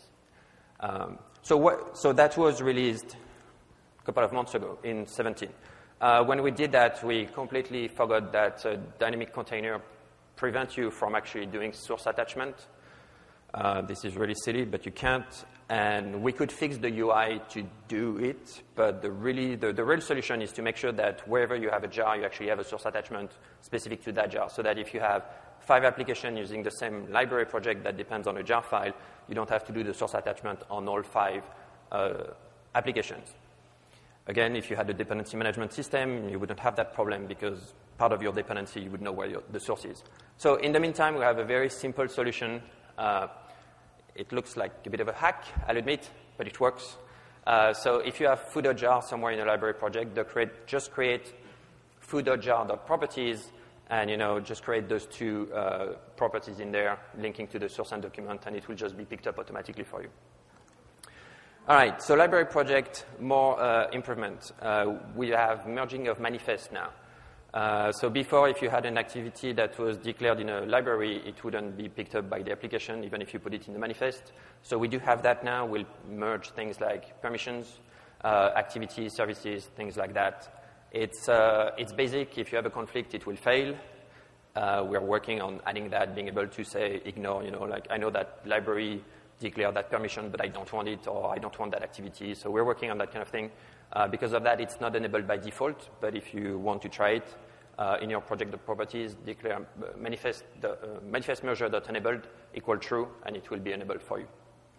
So that was released a couple of months ago in 17. When we did that, we completely forgot that dynamic container prevents you from actually doing source attachment. This is really silly, but you can't. And we could fix the UI to do it, but the real solution is to make sure that wherever you have a jar, you actually have a source attachment specific to that jar, so that if you have 5 applications using the same library project that depends on a jar file, you don't have to do the source attachment on all 5 applications. Again, if you had a dependency management system, you wouldn't have that problem because part of your dependency, you would know where the source is. So in the meantime, we have a very simple solution. It looks like a bit of a hack, I'll admit, but it works. So if you have foo.jar somewhere in a library project, just create foo.jar.properties, and just create those 2 properties in there, linking to the source and document, and it will just be picked up automatically for you. All right, so library project, more improvement. We have merging of manifest now. So before, if you had an activity that was declared in a library, it wouldn't be picked up by the application, even if you put it in the manifest. So we do have that now. We'll merge things like permissions, activities, services, things like that. It's basic. If you have a conflict, it will fail. We're working on adding that, being able to say, ignore, like I know that library declared that permission, but I don't want it, or I don't want that activity. So we're working on that kind of thing. Because of that, it's not enabled by default, but if you want to try it, in your project properties, declare manifest measure.enabled equal true, and it will be enabled for you.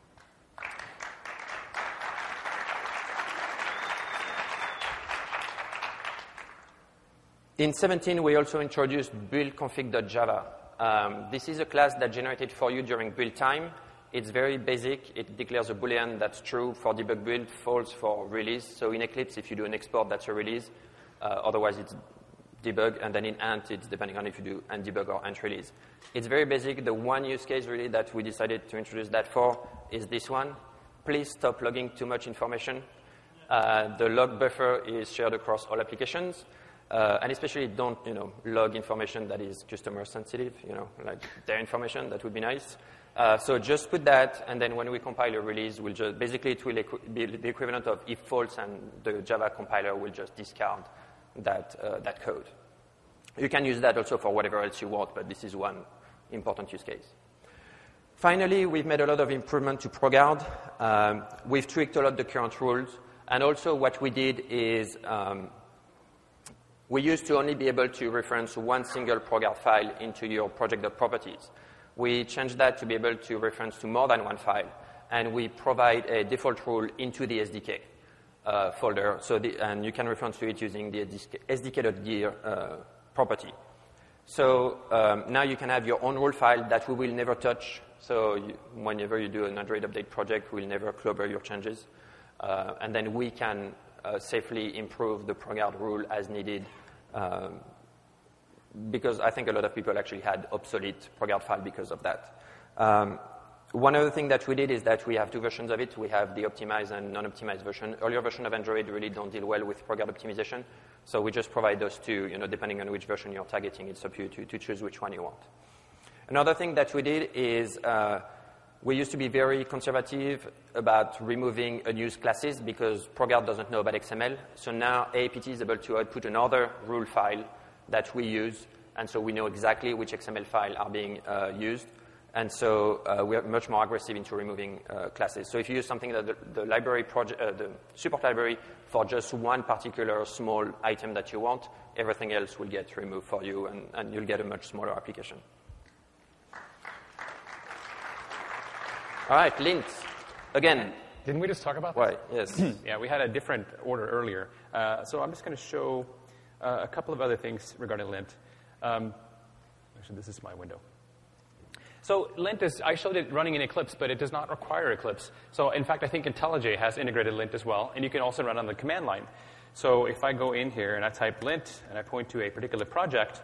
In 17, we also introduced build-config.java. This is a class that generated for you during build time. It's very basic. It declares a Boolean that's true for debug build, false for release. So in Eclipse, if you do an export, that's a release. Otherwise, it's debug, and then in Ant, it's depending on if you do Ant debug or Ant release. It's very basic. The one use case really that we decided to introduce that for is this one. Please stop logging too much information. The log buffer is shared across all applications, and especially don't log information that is customer sensitive, like their information. That would be nice. So just put that, and then when we compile a release, we'll just basically it will be the equivalent of if false, and the Java compiler will just discard that code. You can use that also for whatever else you want, but this is one important use case. Finally, we've made a lot of improvement to ProGuard. We've tweaked a lot the current rules, and also what we did is we used to only be able to reference one single ProGuard file into your project.properties. We changed that to be able to reference to more than one file, and we provide a default rule into the SDK folder, and you can reference to it using the SDK.gear property. So now you can have your own rule file that we will never touch. So whenever you do an Android update project, we'll never clobber your changes. And then we can safely improve the ProGuard rule as needed, because I think a lot of people actually had obsolete ProGuard file because of that. One other thing that we did is that we have two versions of it. We have the optimized and non-optimized version. Earlier version of Android really don't deal well with ProGuard optimization, so we just provide those two, depending on which version you're targeting. It's up to you to choose which one you want. Another thing that we did is we used to be very conservative about removing unused classes because ProGuard doesn't know about XML. So now AAPT is able to output another rule file that we use, and so we know exactly which XML file are being used. And so we are much more aggressive into removing classes. So if you use something that the library the support library for just one particular small item that you want, everything else will get removed for you, and you'll get a much smaller application. All right, lints. Again. Didn't we just talk about Right, yes. Yeah, we had a different order earlier. So I'm just going to show a couple of other things regarding lint. Actually, this is my window. So lint I showed it running in Eclipse, but it does not require Eclipse. So in fact, I think IntelliJ has integrated lint as well, and you can also run on the command line. So if I go in here and I type lint and I point to a particular project,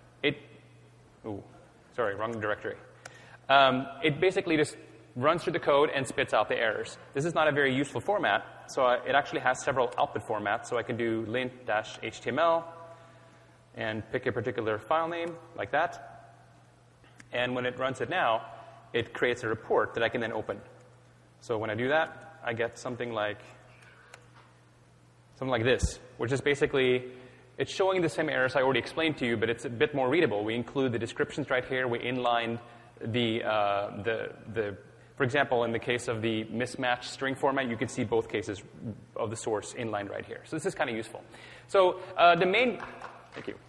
wrong directory. It basically just runs through the code and spits out the errors. This is not a very useful format, so it actually has several output formats. So I can do lint-html and pick a particular file name like that. And when it runs it now, it creates a report that I can then open. So when I do that, I get something like this, which is basically, it's showing the same errors I already explained to you, but it's a bit more readable. We include the descriptions right here. We inline for example, in the case of the mismatched string format, you can see both cases of the source inlined right here. So this is kind of useful. So thank you.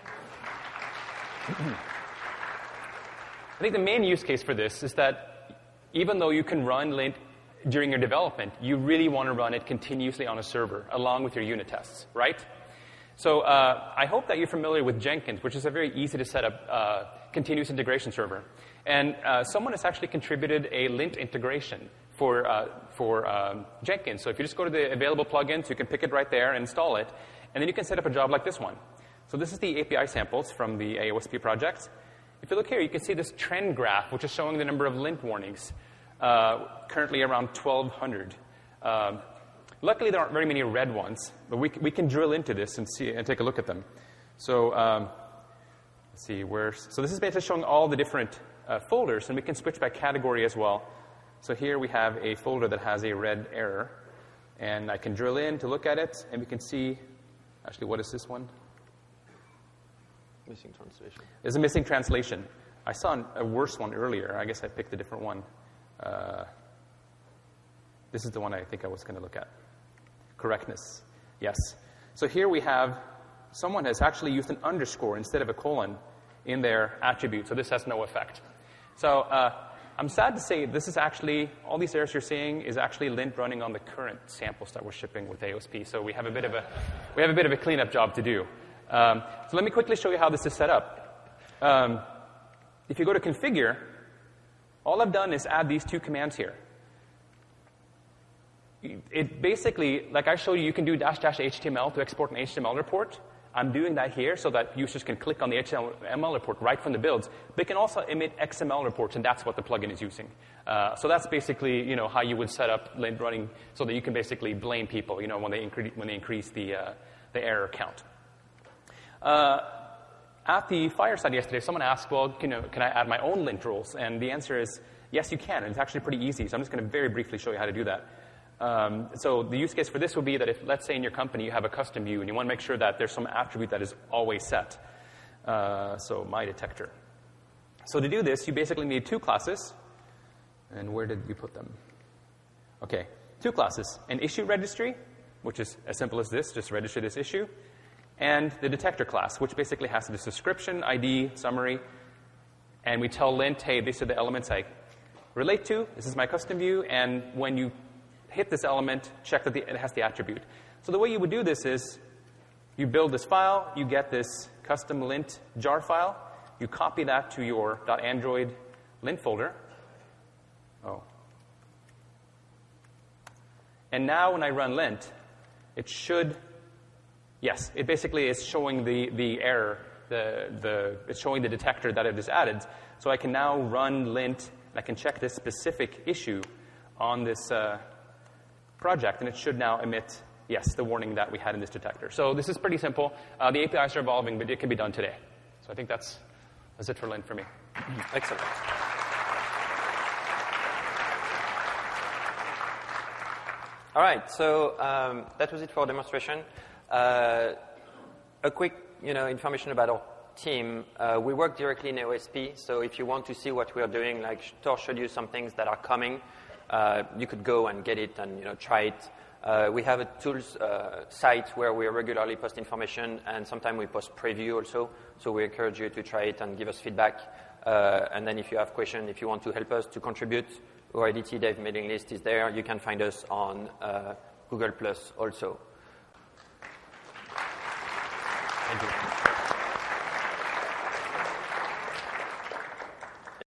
I think the main use case for this is that even though you can run lint during your development, you really want to run it continuously on a server along with your unit tests, right? So I hope that you're familiar with Jenkins, which is a very easy to set up continuous integration server. And someone has actually contributed a lint integration for Jenkins. So if you just go to the available plugins, you can pick it right there and install it. And then you can set up a job like this one. So this is the API samples from the AOSP project. If you look here, you can see this trend graph, which is showing the number of lint warnings, currently around 1,200. Luckily, there aren't very many red ones, but we can drill into this and see and take a look at them. So let's see so this is basically showing all the different folders, and we can switch by category as well. So here we have a folder that has a red error, and I can drill in to look at it, and we can see, actually, what is this one? Missing translation. There's a missing translation. I saw a worse one earlier. I guess I picked a different one. This is the one I think I was going to look at. Correctness. Yes. So here we have someone has actually used an underscore instead of a colon in their attribute, so this has no effect. So I'm sad to say this is actually, all these errors you're seeing is actually lint running on the current samples that we're shipping with AOSP. So we have a bit of a cleanup job to do. So let me quickly show you how this is set up. If you go to configure, all I've done is add these two commands here. It basically, like I showed you, you can do --HTML to export an HTML report. I'm doing that here so that users can click on the HTML report right from the builds. They can also emit XML reports, and that's what the plugin is using. So that's basically, how you would set up lint running so that you can basically blame people, when they increase the error count. At the fireside yesterday, someone asked, well, can I add my own lint rules? And the answer is, yes, you can. And it's actually pretty easy. So I'm just going to very briefly show you how to do that. So the use case for this would be that if, let's say in your company, you have a custom view and you want to make sure that there's some attribute that is always set. So my detector. So to do this, you basically need two classes. And where did you put them? Okay, two classes. An issue registry, which is as simple as this, just register this issue. And the detector class, which basically has this description, ID, summary. And we tell lint, hey, these are the elements I relate to. This is my custom view. And when you hit this element, check that it has the attribute. So the way you would do this is you build this file, you get this custom lint jar file, you copy that to your .android lint folder. Oh. And now when I run lint, it should, yes, it basically is showing the error, it's showing the detector that it is added. So I can now run lint, and I can check this specific issue on this project, and it should now emit, yes, the warning that we had in this detector. So this is pretty simple. The APIs are evolving, but it can be done today. So I think that's it for lint for me. Excellent. All right, so that was it for our demonstration. A quick, information about our team. We work directly in OSP, so if you want to see what we are doing, like Tor showed you some things that are coming, you could go and get it and try it. We have a tools site where we regularly post information, and sometimes we post preview also. So we encourage you to try it and give us feedback. And then if you have questions, if you want to help us to contribute, our IDT Dev mailing list is there. You can find us on Google Plus also.